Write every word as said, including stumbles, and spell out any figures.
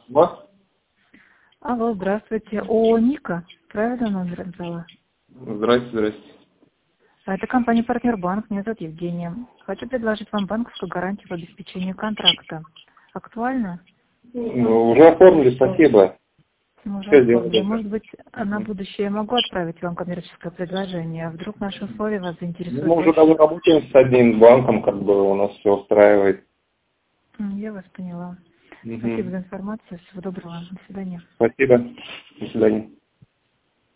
Алло. Алло, здравствуйте. О, Ника, правильно номер назвала? Здрасте, здрасте. А это компания «Партнер Банк», меня зовут Евгения. Хочу предложить вам банковскую гарантию по обеспечению контракта. Актуально? Ну, уже оформили, спасибо. Мы уже Все сделали. оформили. Может быть, на будущее я могу отправить вам коммерческое предложение, а вдруг наши условия вас заинтересуют Мы уже больше? давно работаем с одним банком, как бы у нас все устраивает. М, Я вас поняла. Угу. Спасибо за информацию. Всего доброго. До свидания. Спасибо. До свидания.